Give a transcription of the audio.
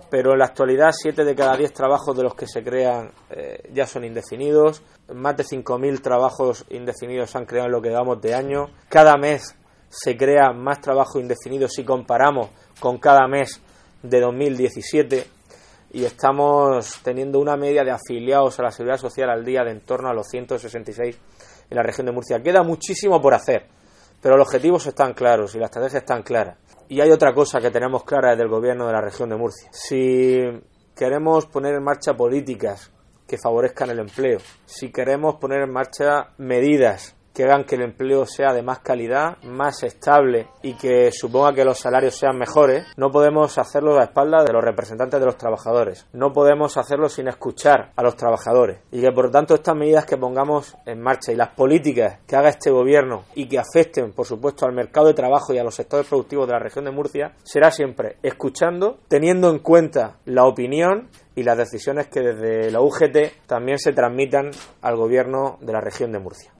pero en la actualidad 7 de cada 10 trabajos de los que se crean ya son indefinidos. Más de 5.000 trabajos indefinidos se han creado en lo que llevamos de año. Cada mes se crea más trabajo indefinido si comparamos con cada mes de 2017, y estamos teniendo una media de afiliados a la Seguridad Social al día de en torno a los 166 en la región de Murcia. Queda muchísimo por hacer, pero los objetivos están claros y las estrategias están claras. Y hay otra cosa que tenemos clara desde el gobierno de la región de Murcia. Si queremos poner en marcha políticas que favorezcan el empleo, si queremos poner en marcha medidas que hagan que el empleo sea de más calidad, más estable y que suponga que los salarios sean mejores, no podemos hacerlo a espaldas de los representantes de los trabajadores. No podemos hacerlo sin escuchar a los trabajadores. Y que por lo tanto estas medidas que pongamos en marcha y las políticas que haga este gobierno y que afecten por supuesto al mercado de trabajo y a los sectores productivos de la región de Murcia, será siempre escuchando, teniendo en cuenta la opinión y las decisiones que desde la UGT también se transmitan al gobierno de la región de Murcia.